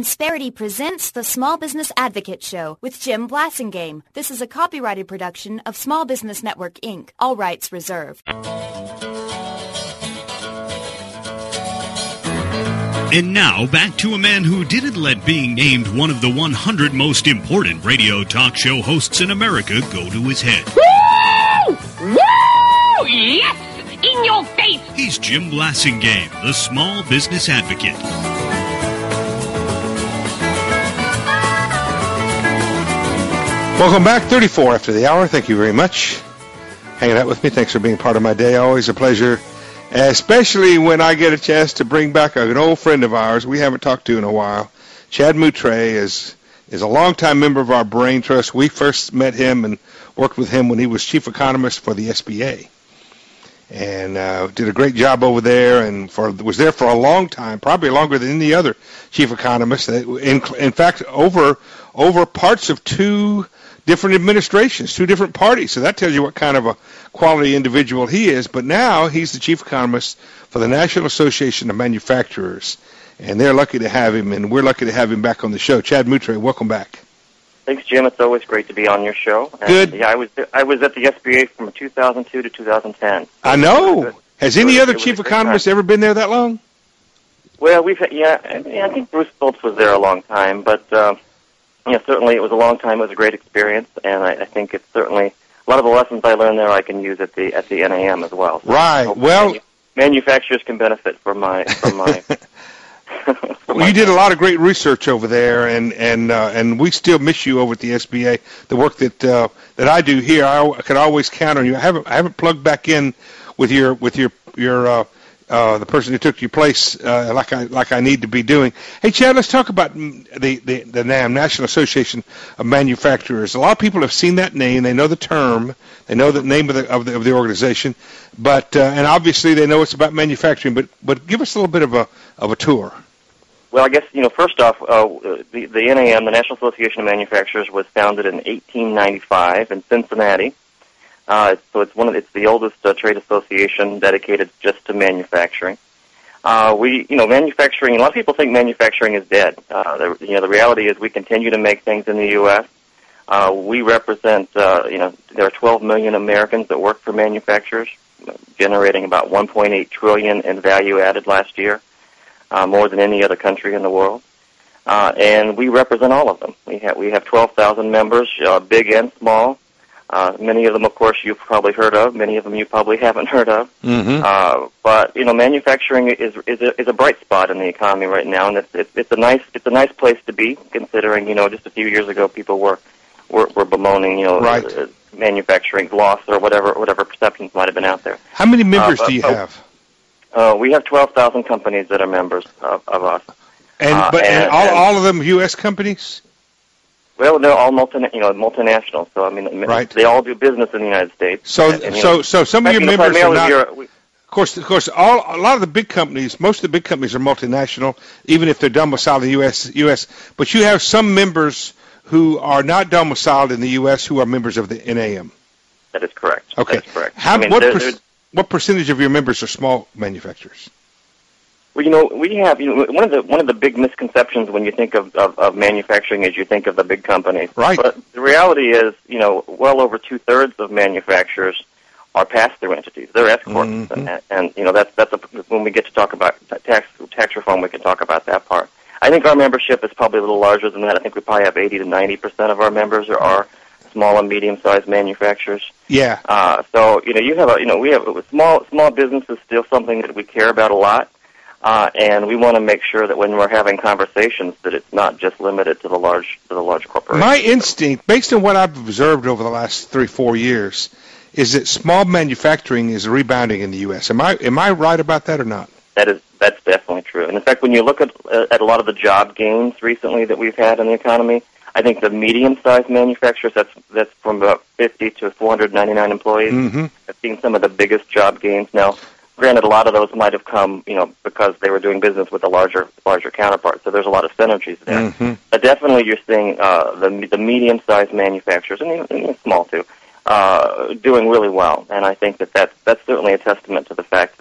Insperity presents the Small Business Advocate Show with Jim Blasingame. This is a copyrighted production of Small Business Network, Inc. All rights reserved. And now, back to a man who didn't let being named one of the 100 most important radio talk show hosts in America go to his head. Woo! Woo! Yes! In your face! He's Jim Blasingame, the Small Business Advocate. Welcome back, 34 after the hour. Thank you very much. Hanging out with me. Thanks for being part of my day. Always a pleasure, especially when I get a chance to bring back an old friend of ours we haven't talked to in a while. Chad Moutre is a longtime member of our Brain Trust. We first met him and worked with him when he was chief economist for the SBA. And did a great job over there and was there for a long time, probably longer than any other chief economist. In fact, over parts of two different administrations, two different parties. So that tells you what kind of a quality individual he is. But now he's the chief economist for the National Association of Manufacturers. And they're lucky to have him, and we're lucky to have him back on the show. Chad Moutre, welcome back. Thanks, Jim. It's always great to be on your show. And good. Yeah, I was at the SBA from 2002 to 2010. I know. Has any other chief economist ever been there that long? Well, I think Bruce Phillips was there a long time, but certainly it was a long time. It was a great experience, and I think it's certainly a lot of the lessons I learned there I can use at the NAM as well. So right. Well, manufacturers can benefit from my. Well, you did a lot of great research over there, and we still miss you over at the SBA. The work that I do here, I could always count on you. I haven't plugged back in with your the person who took your place like I need to be doing. Hey, Chad, let's talk about the NAM, National Association of Manufacturers. A lot of people have seen that name. They know the term. They know the name of the organization, but and obviously they know it's about manufacturing. But give us a little bit of a tour. Well, I guess first off, the NAM, the National Association of Manufacturers, was founded in 1895 in Cincinnati. So it's the oldest trade association dedicated just to manufacturing. Manufacturing. A lot of people think manufacturing is dead. The reality is we continue to make things in the U.S. We represent. There are 12 million Americans that work for manufacturers, generating about 1.8 trillion in value added last year, more than any other country in the world. And we represent all of them. We have 12,000 members, big and small. Many of them, of course, you've probably heard of. Many of them you probably haven't heard of. Mm-hmm. But manufacturing is a bright spot in the economy right now, and it's a nice place to be. Considering just a few years ago, people were bemoaning right. Manufacturing's loss or whatever perceptions might have been out there. How many members do you have? We have 12,000 companies that are members of us. And all of them U.S. companies? Well, they're all multinational. So right. They all do business in the United States. So some of your members are not. Of course, a lot of the big companies, most of the big companies are multinational, even if they're domiciled in the U.S. But you have some members who are not domiciled in the U.S. who are members of the NAM. That is correct. Okay. That is correct. What percentage of your members are small manufacturers? Well, we have one of the big misconceptions when you think of manufacturing is you think of the big companies. Right. But the reality is, well over 2/3 of manufacturers are pass-through entities. They're S corps, mm-hmm. and that's when we get to talk about tax reform, we can talk about that part. I think our membership is probably a little larger than that. I think we probably have 80 to 90% of our members are small and medium-sized manufacturers. Yeah. So we have small business is still something that we care about a lot. And we want to make sure that when we're having conversations, that it's not just limited to the large corporations. My instinct, based on what I've observed over the last 3-4 years, is that small manufacturing is rebounding in the U.S. Am I right about that or not? That's definitely true. And in fact, when you look at a lot of the job gains recently that we've had in the economy, I think the medium-sized manufacturers, that's from about 50 to 499 employees, mm-hmm. have seen some of the biggest job gains now. Granted, a lot of those might have come, because they were doing business with a larger counterpart. So there's a lot of synergies there. Mm-hmm. But definitely, you're seeing the medium-sized manufacturers and even small too, doing really well. And I think that's certainly a testament to the fact that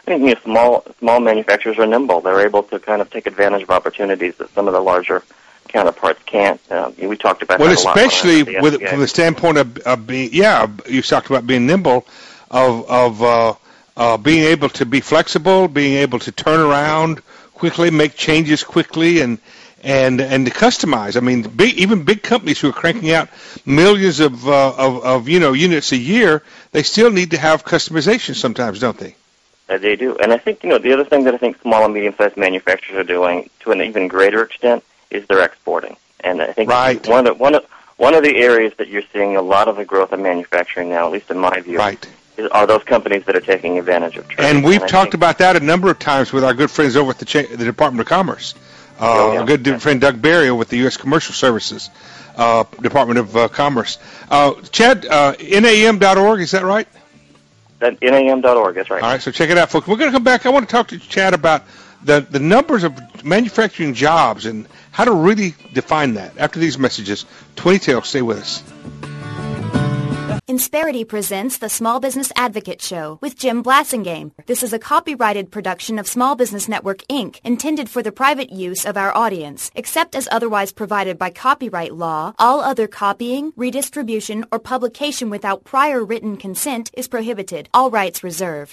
I think small manufacturers are nimble. They're able to kind of take advantage of opportunities that some of the larger counterparts can't. We talked about that a lot. Well, especially from the standpoint of being, you talked about being nimble, of being able to be flexible, being able to turn around quickly, make changes quickly, and to customize. I mean, even big companies who are cranking out millions of units a year, they still need to have customization sometimes, don't they? They do. And I think, the other thing that I think small and medium-sized manufacturers are doing to an even greater extent is they're exporting. And I think one of the areas that you're seeing a lot of the growth of manufacturing now, at least in my view, are those companies that are taking advantage of trade. And we've talked about that a number of times with our good friends over at the Department of Commerce. Our good friend Doug Berry over at the U.S. Commercial Services Department of Commerce. Chad, NAM.org, is that right? NAM.org, that's right. All right, so check it out, folks. We're going to come back. I want to talk to Chad about the numbers of manufacturing jobs and how to really define that. After these messages, 20 Tales, stay with us. Insperity presents the Small Business Advocate Show with Jim Blasingame. This is a copyrighted production of Small Business Network, Inc., intended for the private use of our audience. Except as otherwise provided by copyright law, all other copying, redistribution, or publication without prior written consent is prohibited. All rights reserved.